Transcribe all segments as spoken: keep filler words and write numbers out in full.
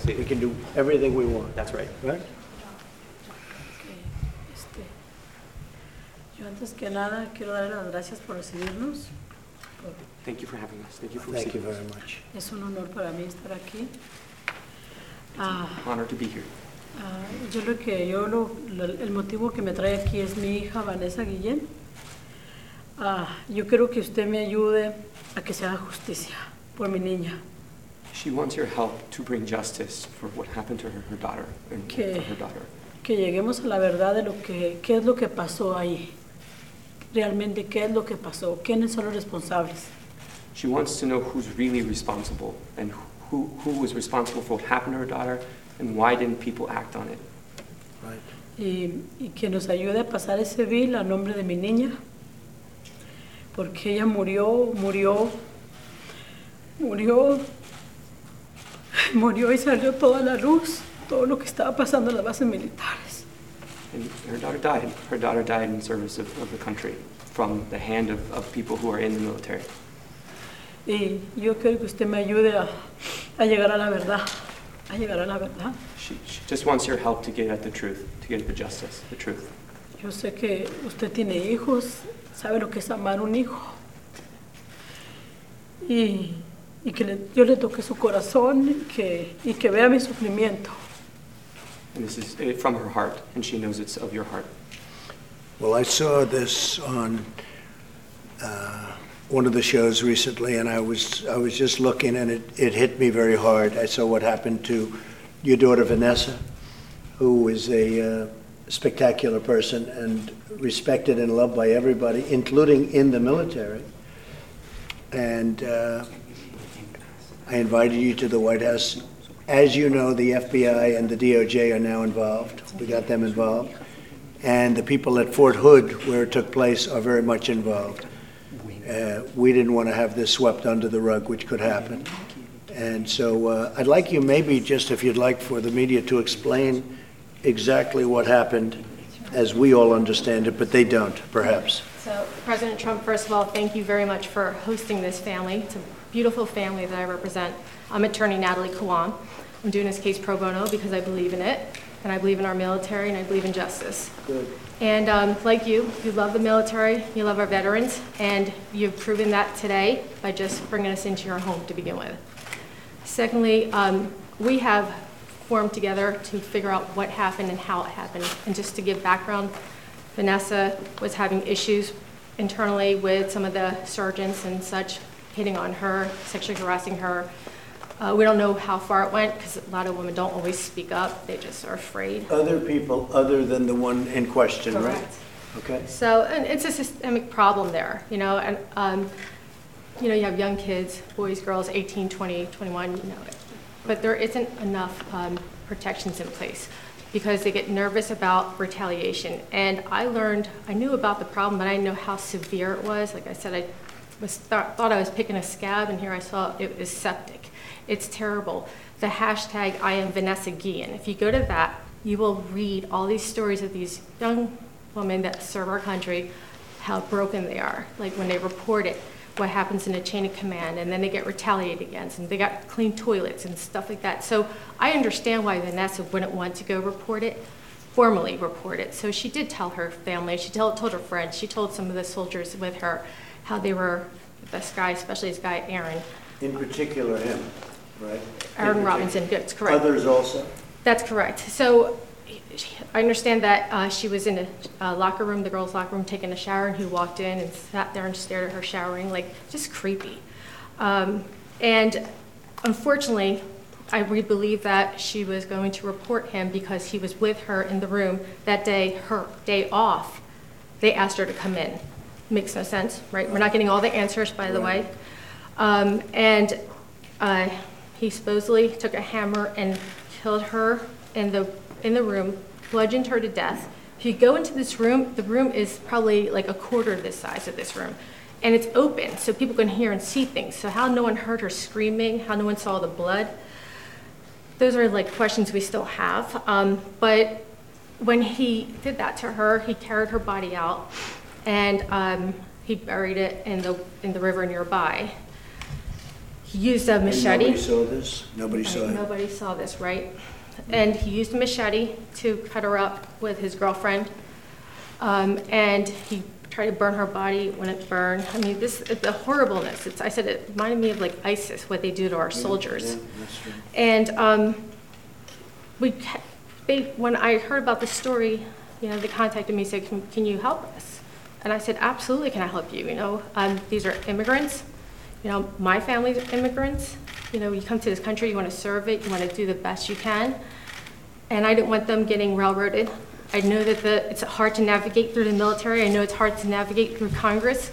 Sí. We can do everything we want. That's right. Right? Okay, este, yo antes que nada quiero dar las gracias por recibirnos. Por- Thank you for having us. Thank you for Thank you receiving very us. much. es un honor para mí estar aquí. Ah, Honor to be here. ah, yo lo que yo lo, lo- el motivo que me trae aquí es mi hija Vanessa Guillén. Ah, yo quiero que usted me ayude a que se haga justicia por mi niña. She wants your help to bring justice for what happened to her, her daughter, and Okay. for her daughter. Que lleguemos a la verdad de lo que qué es lo que pasó ahí. Realmente qué es lo que pasó, quiénes son los responsables. She wants to know who's really responsible and who, who was responsible for what happened to her daughter and why didn't people act on it. Right. Y, y que nos ayude a pasar ese bill a nombre de mi niña, porque ella murió, murió, murió, murió y salió toda la luz, todo lo que estaba pasando en las bases militares. And her daughter died. Her daughter died in service of, of the country from the hand of, of people who are in the military. Y yo quiero que usted me ayude a, a llegar a la verdad, a llegar a la verdad. She, she just wants your help to get at the truth, to get at the justice, the truth. Yo sé que usted tiene hijos, sabe lo que es amar un hijo. Y, y que le- yo le toque su corazón y que, y que vea mi sufrimiento. And this is eh, from her heart, and she knows it's of your heart. Well, I saw this on uh, one of the shows recently, and I was I was just looking, and it, it hit me very hard. I saw what happened to your daughter Vanessa, who is a uh, spectacular person and respected and loved by everybody, including in the military. And uh, I invited you to the White House. As you know, the F B I and the D O J are now involved. We got them involved. And the people at Fort Hood, where it took place, are very much involved. Uh, we didn't want to have this swept under the rug, which could happen. And so uh, I'd like you maybe just, if you'd like, for the media to explain exactly what happened as we all understand it, but they don't, perhaps. So, President Trump, first of all, thank you very much for hosting this family. It's a beautiful family that I represent. I'm attorney Natalie Kawam. I'm doing this case pro bono because I believe in it, and I believe in our military, and I believe in justice. Good. And um, like you, you love the military, you love our veterans, and you've proven that today by just bringing us into your home to begin with. Secondly, um, we have formed together to figure out what happened and how it happened. And just to give background, Vanessa was having issues internally with some of the sergeants and such, hitting on her, sexually harassing her. Uh, we don't know how far it went because a lot of women don't always speak up. They just are afraid. Other people other than the one in question, right? Correct. Okay. So, and it's a systemic problem there, you know, and, um, you know, you have young kids, boys, girls, eighteen, twenty, twenty-one, you know, but there isn't enough um, protections in place because they get nervous about retaliation. And I learned, I knew about the problem, but I didn't know how severe it was. Like I said, I was thought, thought I was picking a scab, and here I saw it was septic. It's terrible. The hashtag I am Vanessa Guillen, if you go to that, you will read all these stories of these young women that serve our country, how broken they are. Like when they report it, what happens in a chain of command, and then they get retaliated against, and they got clean toilets and stuff like that. So I understand why Vanessa wouldn't want to go report it, formally report it. So she did tell her family, she told, told her friends, she told some of the soldiers with her how they were, this guy, especially this guy Aaron. In particular, him, right? Aaron In Robinson, particular. that's correct. Others also? That's correct. So I understand that uh, she was in a uh, locker room, the girls' locker room, taking a shower, and he walked in and sat there and stared at her showering, like just creepy. Um, and unfortunately, I really believe that she was going to report him because he was with her in the room that day, her day off. They asked her to come in. Makes no sense, right? We're not getting all the answers, by the way. Um, and uh, he supposedly took a hammer and killed her in the in the room, bludgeoned her to death. If you go into this room, the room is probably like a quarter of the size of this room. And it's open, so people can hear and see things. So how no one heard her screaming, how no one saw the blood, those are like questions we still have. Um, but when he did that to her, he carried her body out, and um, he buried it in the in the river nearby. he used a And machete. nobody saw this? Nobody Right, saw it? Nobody saw this, right? And he used a machete to cut her up with his girlfriend. Um, and he tried to burn her body when it burned. I mean, this, the horribleness, it's, I said it reminded me of like ISIS, what they do to our soldiers. Yeah, that's true. And um, we, ca- they, when I heard about the story, you know, they contacted me and said, can, can you help us? And I said, absolutely, can I help you? You know, um, these are immigrants. You know, my family's immigrants. You know, you come to this country, you want to serve it, you want to do the best you can. And I didn't want them getting railroaded. I know that the, it's hard to navigate through the military. I know it's hard to navigate through Congress.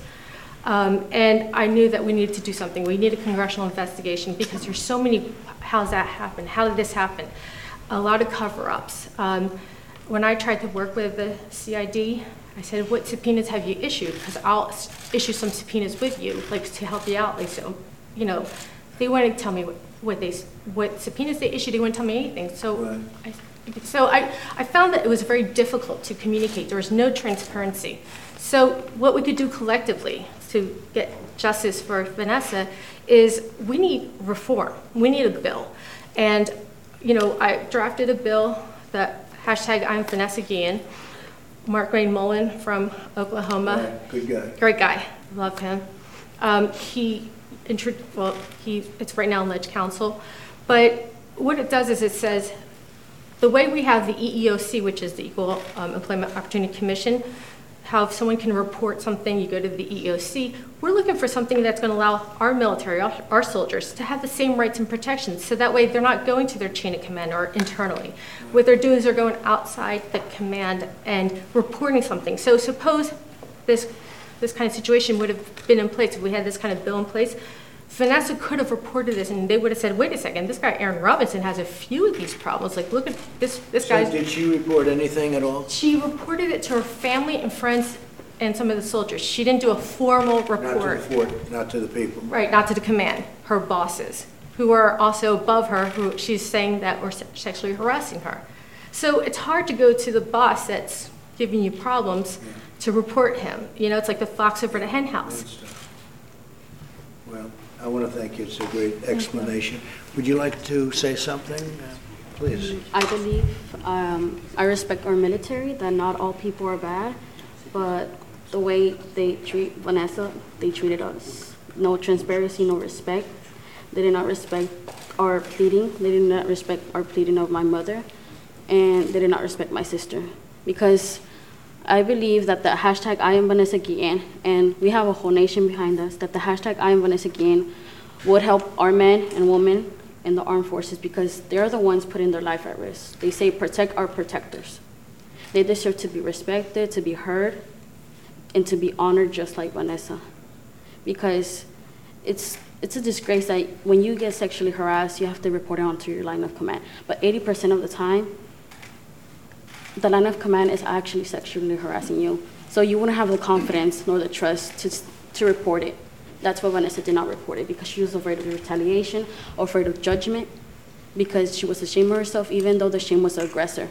Um, and I knew that we needed to do something. We need a congressional investigation because there's so many, how's that happen? How did this happen? A lot of cover-ups. Um, when I tried to work with the C I D, I said, what subpoenas have you issued? Because I'll s- issue some subpoenas with you, like to help you out. Like, so, you know, they wouldn't tell me what, what they, s- what subpoenas they issued. They wouldn't tell me anything. So, Right. I, so I, I found that it was very difficult to communicate. There was no transparency. So what we could do collectively to get justice for Vanessa is we need reform. We need a bill. And, you know, I drafted a bill that hashtag I'm Vanessa Guillen. Mark Wayne Mullen from Oklahoma. Right, good guy. Great guy, love him. Um, he, intro- well, he, it's right now in Ledge Council, but what it does is it says, the way we have the E E O C, which is the Equal um, Employment Opportunity Commission, how if someone can report something, you go to the E E O C, we're looking for something that's going to allow our military, our, our soldiers, to have the same rights and protections, so that way they're not going to their chain of command or internally. What they're doing is they're going outside the command and reporting something. So suppose this, this kind of situation would have been in place, if we had this kind of bill in place, Vanessa could have reported this and they would have said, wait a second, this guy Aaron Robinson has a few of these problems. Like, look at this, this So guy's. did she report anything at all? She reported it to her family and friends and some of the soldiers. She didn't do a formal Not to report. the fort, not to the people. Right, not to the command, her bosses, who are also above her, who she's saying that were se- sexually harassing her. So it's hard to go to the boss that's giving you problems to report him. You know, it's like the fox over the hen house. Good stuff. Well, I want to thank you. It's a great explanation. Would you like to say something? Uh, Please. I believe, um, I respect our military, that not all people are bad, but the way they treat Vanessa, they treated us. No transparency, no respect. They did not respect our pleading. They did not respect our pleading of my mother, and they did not respect my sister. Because I believe that the hashtag I am Vanessa Guillen, and we have a whole nation behind us, that the hashtag I am Vanessa Guillen would help our men and women in the armed forces, because they're the ones putting their life at risk. They say protect our protectors. They deserve to be respected, to be heard, and to be honored just like Vanessa. Because it's it's a disgrace that when you get sexually harassed, you have to report it onto your line of command. But eighty percent of the time, the line of command is actually sexually harassing you. So you wouldn't have the confidence nor the trust to, to report it. That's why Vanessa did not report it, because she was afraid of retaliation, or afraid of judgment, because she was ashamed of herself, even though the shame was the aggressor.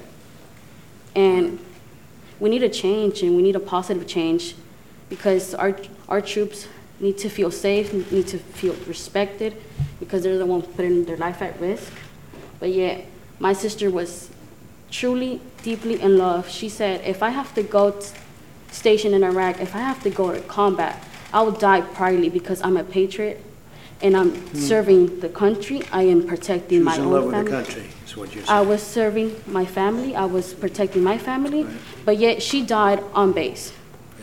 And we need a change, and we need a positive change, because our, our troops need to feel safe, need to feel respected, because they're the ones putting their life at risk. But yet, my sister was truly, deeply in love. She said, if I have to go t- station in Iraq, if I have to go to combat, I will die proudly, because I'm a patriot and I'm mm. serving the country. I am protecting She my was in own love with family. the country, is what you're I saying. was serving my family. I was protecting my family, Right. but yet she died on base.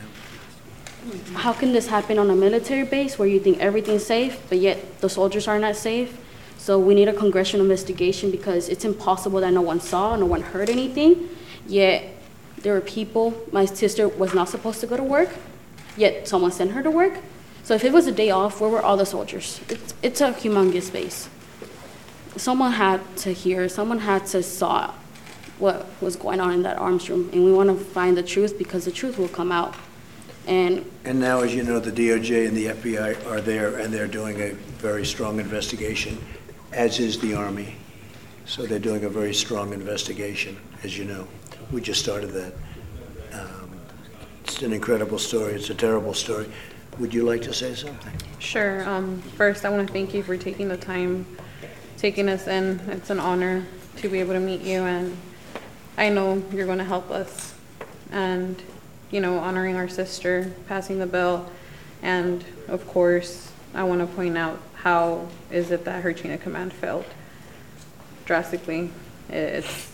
Yeah. How can this happen on a military base where you think everything's safe, but yet the soldiers are not safe? So we need a congressional investigation, because it's impossible that no one saw, no one heard anything. Yet there were people, my sister was not supposed to go to work, yet someone sent her to work. So if it was a day off, where were all the soldiers? It's, it's a humongous base. Someone had to hear, someone had to saw what was going on in that arms room, and we want to find the truth, because the truth will come out. And And now, as you know, the D O J and the F B I are there, and they're doing a very strong investigation, as is the Army. So they're doing a very strong investigation, as you know. We just started that. Um, It's an incredible story. It's a terrible story. would you like to say something? Sure. Um, first, I want to thank you for taking the time, taking us in. It's an honor to be able to meet you, and I know you're going to help us. And, you know, honoring our sister, passing the bill, and of course, I want to point out how is it that her chain of command failed drastically. It's,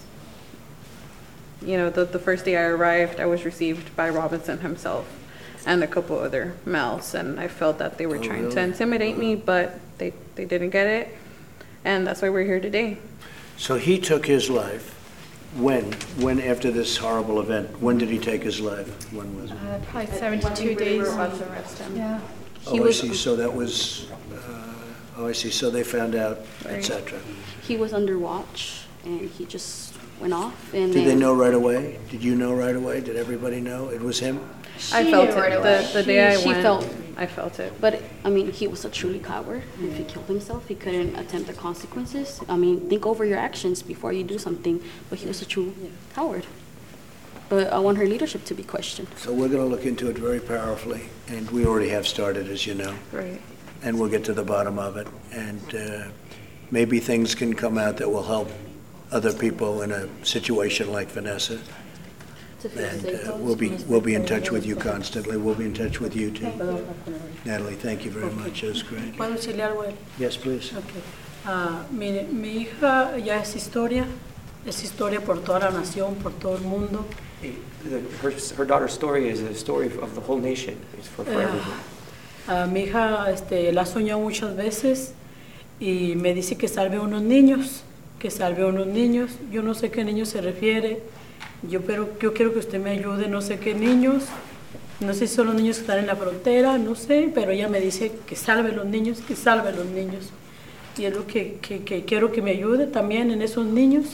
you know, the, the first day I arrived, I was received by Robinson himself and a couple other males, and I felt that they were Oh, trying really? to intimidate me, but they, they didn't get it, and that's why we're here today. So he took his life. When? When, after this horrible event, when did he take his life? When was it? Uh, Probably seventy-two days. We were about to arrest him. Yeah. He Oh, I was- see, so that was, uh, oh, I see, so they found out, et Right. cetera. He was under watch, and he just went off, and Did they then- know right away? Did you know right away? Did everybody know it was him? I She felt knew it. right away. The, the day I She- she went, felt- I felt it. But, I mean, he was a truly coward. If he killed himself, he couldn't attempt the consequences. I mean, think over your actions before you do something, but he was a true coward. But I want her leadership to be questioned. So we're going to look into it very powerfully, and we already have started, as you know, Right. and we'll get to the bottom of it. And uh, maybe things can come out that will help other people in a situation like Vanessa. To feel And safe. uh, we'll be, we'll be in touch with you constantly. We'll be in touch with you too. Natalie, thank you very much. That was great. ¿Puedo decirle algo a él? Yes, please. Ok. Ah, mire, mi hija ya es historia, es historia por toda la nación, por todo el mundo. The- Her, her daughter's story is a story of the whole nation. It's for, for Eh, everyone. ah, mi hija este, la ha soñado muchas veces y me dice que salve a unos niños, que salve a unos niños. Yo no sé qué niños se refiere. Yo, pero, yo quiero que usted me ayude, no sé qué niños. No sé si son los niños que están en la frontera, no sé, pero ella me dice que salve a los niños, que salve a los niños. Y es lo que, que, que quiero que me ayude también en esos niños,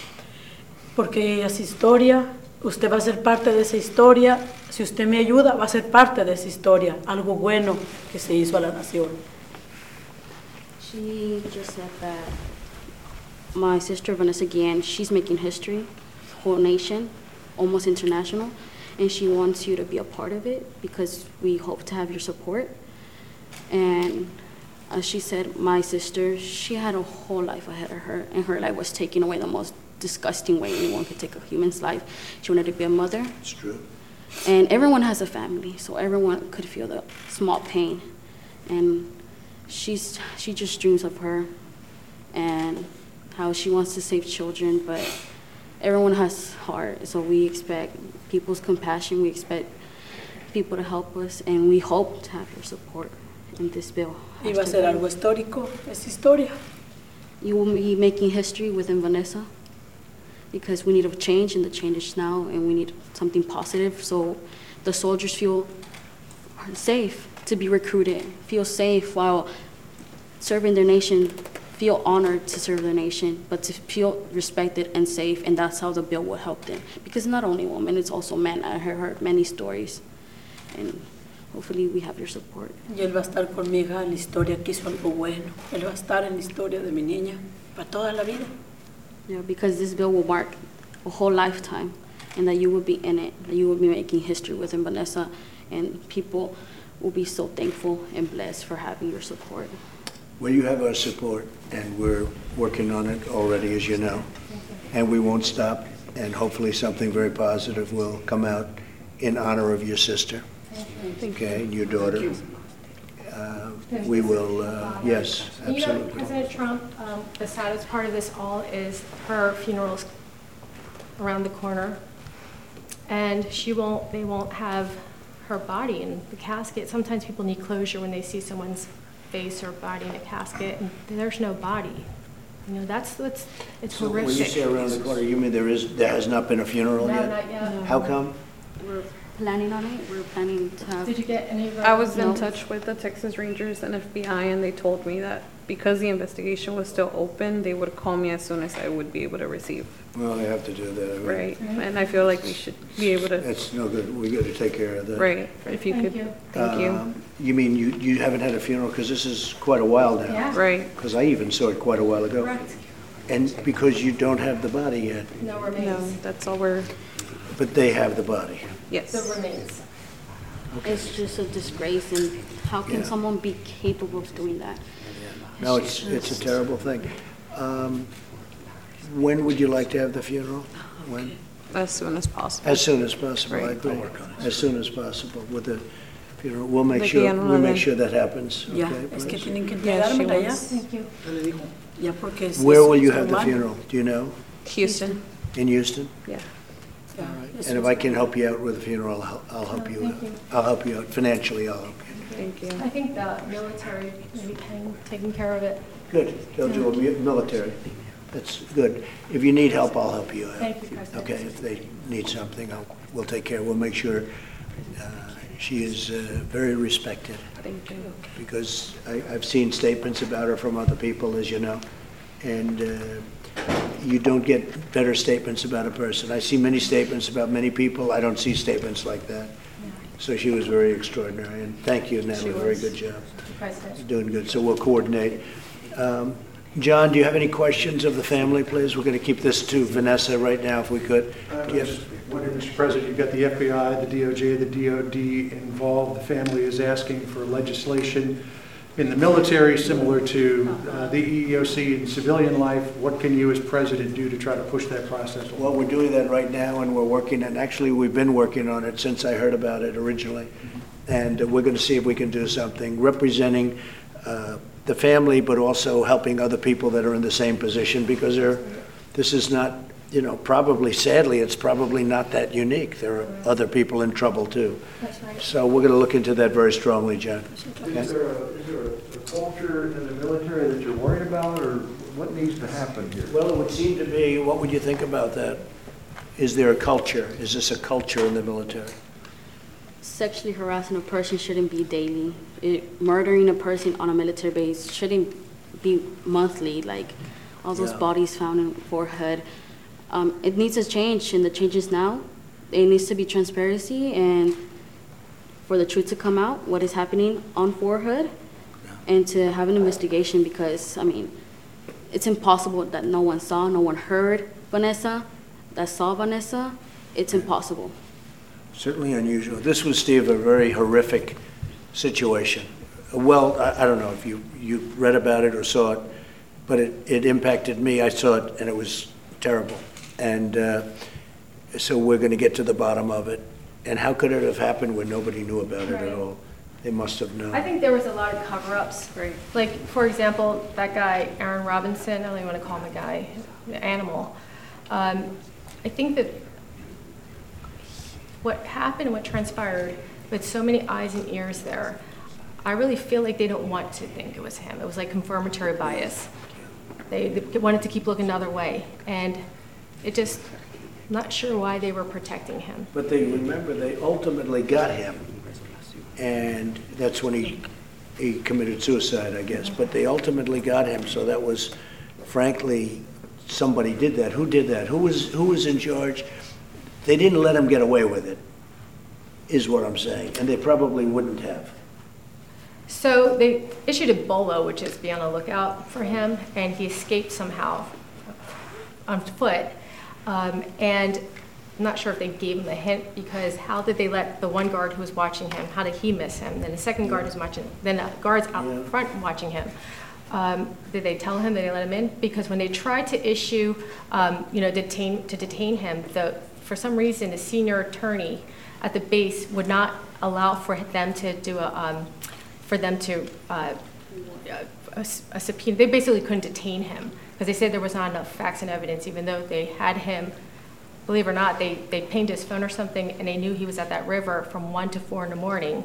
porque es historia, usted va a ser parte de esa historia. Si usted me ayuda, va a ser parte de esa historia, algo bueno que se hizo a la nación. She just said that my sister Vanessa Guillen, she's making history, whole nation, almost international, and she wants you to be a part of it because we hope to have your support. And as she said, my sister, she had a whole life ahead of her, and her life was taken away the most disgusting way anyone could take a human's life. She wanted to be a mother, It's true. and everyone has a family, so everyone could feel the small pain. And she's she just dreams of her and how she wants to save children, but everyone has heart, so we expect people's compassion, we expect people to help us, and we hope to have your support in this bill. Y va a ser algo histórico, es historia. You will be making history within Vanessa because we need a change, and the change is now, and we need something positive so the soldiers feel safe to be recruited, feel safe while serving their nation, feel honored to serve their nation, but to feel respected and safe, and that's how the bill will help them. Because not only women, it's also men. I have heard many stories, and hopefully we have your support. Y él va a estar con mi hija en la historia que hizo algo bueno. Él va a estar en la historia de mi niña para toda la vida. Yeah, because this bill will mark a whole lifetime, and that you will be in it, that you will be making history within Vanessa, and people will be so thankful and blessed for having your support. Well, you have our support, and we're working on it already, as you know. And we won't stop, and hopefully something very positive will come out in honor of your sister. Okay, and your daughter. Uh, We will, uh, yes, You know, absolutely. President Trump, um, the saddest part of this all is her funeral's around the corner, and she won't, they won't have her body in the casket. Sometimes people need closure when they see someone's face or body in a casket, and there's no body. You know, that's, what's it's So horrific. when you say around the corner, you mean there is, there has not been a funeral No, yet? not yet. How come? We're planning on it. We're planning to have. Did you get any of the? I was in No. touch with the Texas Rangers and F B I, and they told me that because the investigation was still open, they would call me as soon as I would be able to receive. Well, they have to do that. I mean, Right, and I feel like we should be able to, It's no good. We got to take care of that. right, if you Thank could, you. thank you. Um, You mean you, you haven't had a funeral, because this is quite a while now? Yeah. Right, Because I even saw it quite a while ago. Correct. And because you don't have the body yet, No no, remains. that's all we're, but they have the body. yes. The remains. Okay. It's just a disgrace, and how can Yeah. someone be capable of doing that? No, it's, it's a terrible thing. Um, When would you like to have the funeral? When? As soon as possible. As soon as possible, I Right. agree. As soon as possible with the funeral. We'll make De que sure, ya no la we'll make den. sure that happens. Ya, okay, es que please? tienen que Yeah, she entregármela ya. wants- Thank you. Ya porque es- Where es will you su have the hermano. funeral? Do you know? Houston, In Houston? yeah. Ya, es And if su- I can help you out with the funeral, I'll, I'll help you out. Thank you. I'll help you out. Financially, I'll help you. Thank you. I think the military maybe paying, taking care of it. Good. They'll do a mi- military. That's good. If you need help, I'll help you out. Thank you, President. Okay, if they need something, I'll, we'll take care. We'll make sure uh, she is uh, very respected, Thank you. because I, I've seen statements about her from other people, as you know, and uh, you don't get better statements about a person. I see many statements about many people. I don't see statements like that. So she was very extraordinary, and thank you, Natalie. Very was. good job. President. You're doing good, so we'll coordinate. Um, John, do you have any questions of the family, please? We're going to keep this to Vanessa right now, if we could. I Do you was have- just wondering, Mister President, you've got the F B I, the D O J, the D O D involved. The family is asking for legislation in the military similar to uh, the E E O C in civilian life. What can you as president do to try to push that process along? Well, we're doing that right now, and we're working, and actually, we've been working on it since I heard about it originally. And uh, we're going to see if we can do something representing uh, the family, but also helping other people that are in the same position, because they're, this is not, you know, probably, sadly, it's probably not that unique. There are other people in trouble, too. That's right. So we're going to look into that very strongly, John. Is there a, is there a culture in the military that you're worried about, or what needs to happen here? Well, it would seem to be, what would you think about that? Is there a culture? Is this a culture in the military? Sexually harassing a person shouldn't be daily. It, murdering a person on a military base shouldn't be monthly, like all those Yeah. bodies found in forehead. Um, it needs to change, and the changes now. It needs to be transparency and for the truth to come out, what is happening on forehead, and to have an investigation, because, I mean, it's impossible that no one saw, no one heard Vanessa, that saw Vanessa. It's impossible. Certainly unusual. This was, Steve, a very horrific situation. Well, I, I don't know if you, you read about it or saw it, but it, it impacted me. I saw it, and it was terrible. And uh, so we're going to get to the bottom of it. And how could it have happened when nobody knew about it Right. at all? They must have known. I think there was a lot of cover-ups. Right. Like, for example, that guy, Aaron Robinson, I don't even want to call him a guy, an animal. Um, I think that what happened, what transpired, with so many eyes and ears there, I really feel like they don't want to think it was him. It was like confirmatory bias. They, they wanted to keep looking the other way. And it just, not sure why they were protecting him. But they, remember, they ultimately got him. And that's when he, he committed suicide, I guess. But they ultimately got him, so that was, frankly, somebody did that. Who did that? Who was, who was in charge? They didn't let him get away with it, is what I'm saying. And they probably wouldn't have. So they issued a bolo, which is be on the lookout for him, and he escaped somehow on foot. Um, and I'm not sure if they gave him a hint, because how did they let the one guard who was watching him, how did he miss him? Then the second guard is watching, then the guard's out Yeah. front watching him. Um, did they tell him that they let him in? Because when they tried to issue, um, you know, detain, to detain him, the, for some reason, the senior attorney at the base would not allow for them to do a, um, for them to, uh, a, a subpoena. They basically couldn't detain him because they said there was not enough facts and evidence, even though they had him, believe it or not, they, they pinged his phone or something, and they knew he was at that river from one to four in the morning.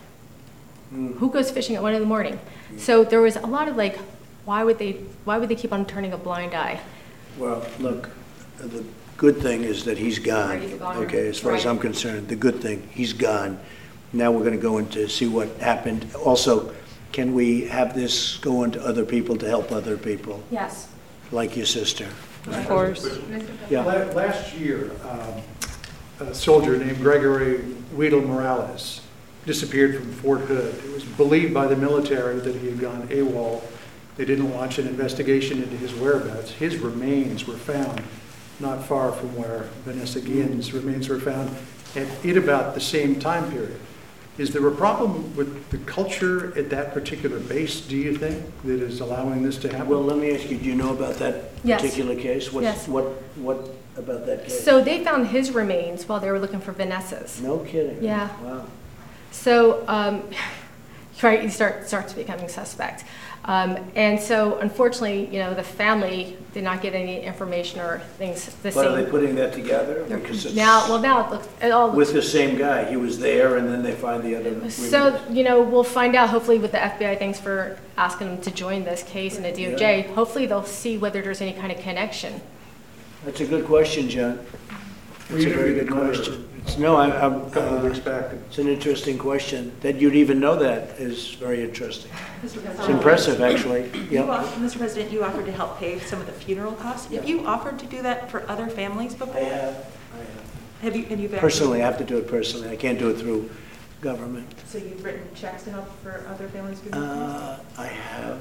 Mm. Who goes fishing at one in the morning? So there was a lot of like, why would they, why would they keep on turning a blind eye? Well, look, the good thing is that he's gone. Right, he's gone. Okay, as far as Right. I'm concerned, the good thing, he's gone. Now we're going to go into see what happened. Also, can we have this go into other people to help other people, Yes. like your sister? Of course. Yeah. La- Last year, um, a soldier named Gregory Weedle Morales disappeared from Fort Hood. It was believed by the military that he had gone AWOL. They didn't launch an investigation into his whereabouts. His remains were found not far from where Vanessa Guillen's remains were found, at, at about the same time period. Is there a problem with the culture at that particular base, do you think, that is allowing this to happen? Well, let me ask you, do you know about that Yes. particular case? What's- Yes. What, what about that case? So they found his remains while they were looking for Vanessa's. No kidding? Yeah. Wow. So, um, right, you start, starts becoming suspect. Um, and so unfortunately, you know, the family did not get any information or things the But are they same. putting that together? They're- Because it's Now, well, now it looks, it all looks. with the same guy, he was there and then they find the other. So, remains. you know, we'll find out hopefully with the F B I, thanks for asking them to join this case and the D O J. Hopefully they'll see whether there's any kind of connection. That's a good question, John. It's a Read very it good clear. question. It's, no, I, I'm, A couple of uh, weeks back. it's an interesting question. That you'd even know that is very interesting. It's impressive, actually. You Yeah. off- Mister President, you offered to help pay some of the funeral costs. Have you offered to do that for other families before? I have, I have. Have you, and you've actually- Personally, I have to do it personally. I can't do it through government. So you've written checks to help for other families' funeral costs? Uh, I have,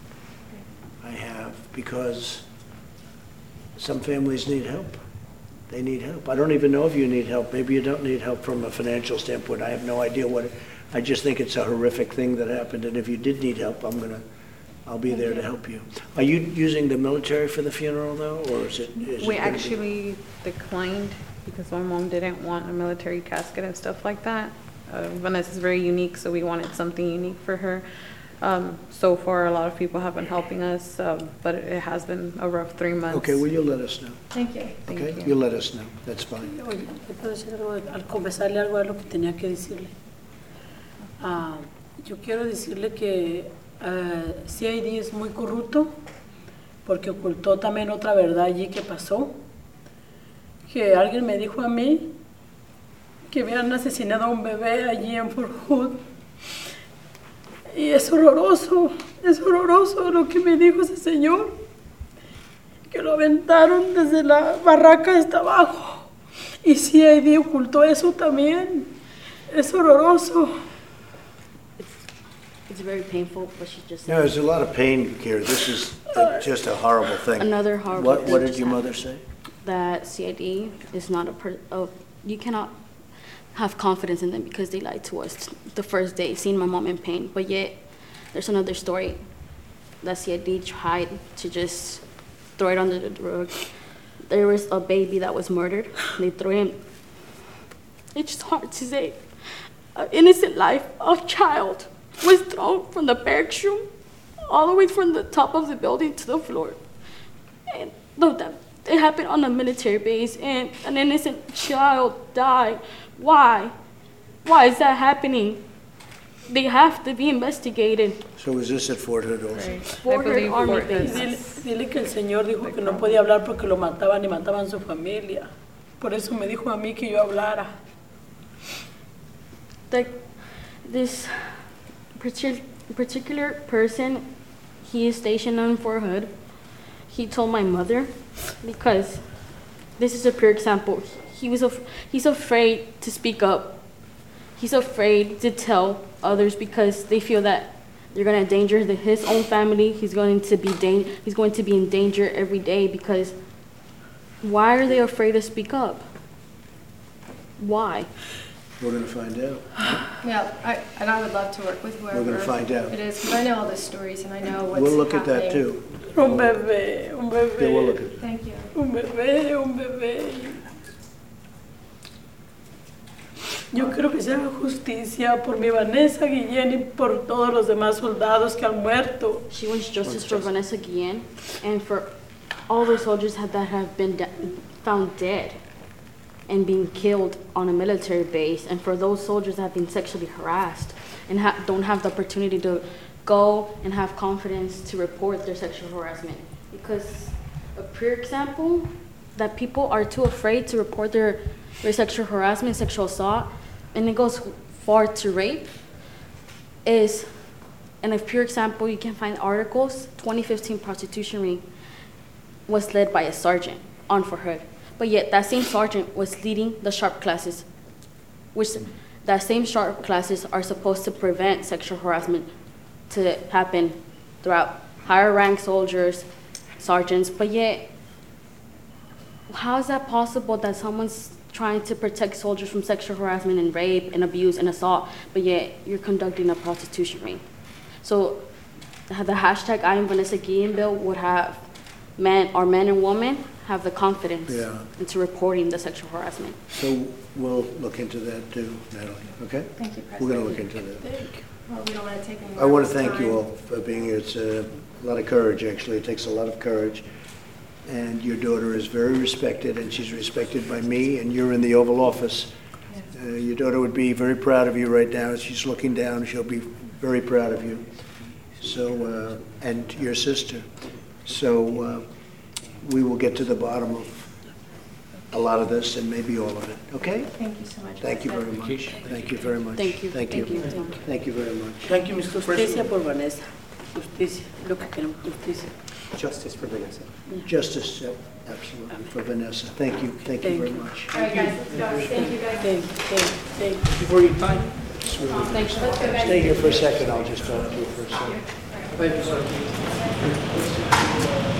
I have, because some families need help. They need help. I don't even know if you need help. Maybe you don't need help from a financial standpoint. I have no idea what, it- I just think it's a horrific thing that happened, and if you did need help, I'm gonna, I'll be there to help you. Are you using the military for the funeral, though, or is it? is it We gonna be- actually declined because my mom didn't want a military casket and stuff like that. Uh, Vanessa's very unique, so we wanted something unique for her. Um, so far, a lot of people have been helping us, um, but it has been a rough three months. Okay, well, you'll let us know, Thank you. Thank okay? you. You'll let us know. That's fine. Oye, ¿le puedo decir algo? Al confesarle algo es lo que tenía que decirle. Ah, yo quiero decirle que ah, C I D es muy corrupto porque ocultó también otra verdad allí que pasó. Que alguien me dijo a mí que habían asesinado a un bebé allí en Fort Hood. Y es horroroso, es horroroso lo que me dijo ese señor. Que lo aventaron desde la barraca hasta abajo. Y C I D ocultó eso también. Es horroroso. It's very painful, but she just No, there's a lot of pain here. This is just a horrible thing. Another horrible What, thing what did just your mother happened. say? that C I D is not a per, oh, you cannot have confidence in them because they lied to us the first day, seeing my mom in pain. But yet, there's another story that C I D tried to just throw it under the rug. There was a baby that was murdered. They threw him. It's just hard to say. An innocent life of child was thrown from the barracks room all the way from the top of the building to the floor. And no, that it happened on a military base, and an innocent child died. Why? Why is that happening? They have to be investigated. So was this at Fort Hood also? Right. Fort I Hood believe Army Fort Hood. Base. Dile, dile que el Señor dijo que no podía hablar porque lo mataban y mataban su familia. Por eso me dijo a mí que yo hablara. Like this partic- particular person, he is stationed on Fort Hood. He told my mother, because this is a pure example. He was af- he's afraid to speak up. He's afraid to tell others because they feel that they're going to endanger the, his own family. He's going to be dan- he's going to be in danger every day because why are they afraid to speak up? Why? We're gonna find out. Yeah, I, and I would love to work with whoever. We're gonna find out. It is, because I know all the stories and I know what's We'll look at that happening. too. Un bebé, un bebé. Yeah, we'll look at it. Thank you. Un bebé, un bebé. Yo quiero que se haga justicia por mi Vanessa Guillén y por todos los demás soldados que han muerto. She wants justice for Vanessa Guillen and for all the soldiers have- that have been de- found dead and being killed on a military base, and for those soldiers that have been sexually harassed and ha- don't have the opportunity to go and have confidence to report their sexual harassment. Because a pure example that people are too afraid to report their, their sexual harassment, sexual assault, and it goes far to rape, is, and a pure example, you can find articles, twenty fifteen prostitution ring was led by a sergeant on Fort Hood. But yet that same sergeant was leading the sharp classes, which that same sharp classes are supposed to prevent sexual harassment to happen throughout higher rank soldiers, sergeants, but yet how is that possible that someone's trying to protect soldiers from sexual harassment and rape and abuse and assault, but yet you're conducting a prostitution ring. So the the hashtag I am Vanessa Guillen bill would have men, our men and women have the confidence Yeah. into reporting the sexual harassment. So we'll look into that too, Natalie, okay? Thank you, We're going to President. look into that. Well, we don't want to take any more I want to of thank you time. all for being here. It's a lot of courage, actually. It takes a lot of courage. And your daughter is very respected, and she's respected by me, and you're in the Oval Office. Uh, Your daughter would be very proud of you right now. She's looking down. She'll be very proud of you. So, uh, and your sister. So uh, we will get to the bottom of a lot of this and maybe all of it, okay? Thank you so much. Thank you very President. much. Thank you very much. Thank you. Thank Thank you. you. Thank you very much. Thank you, Mister Justicia por Vanessa. Justicia, lo que queremos, justicia. Justice for Vanessa. Justice, yeah, absolutely, for Vanessa. Thank you, thank you Thank very you. much. All right, guys, let's go. Thank you, guys. Thank, thank, thank. Before you time. Thanks. Let's go, guys. Stay here for a second, I'll just talk to you for a second. Thank you, sir.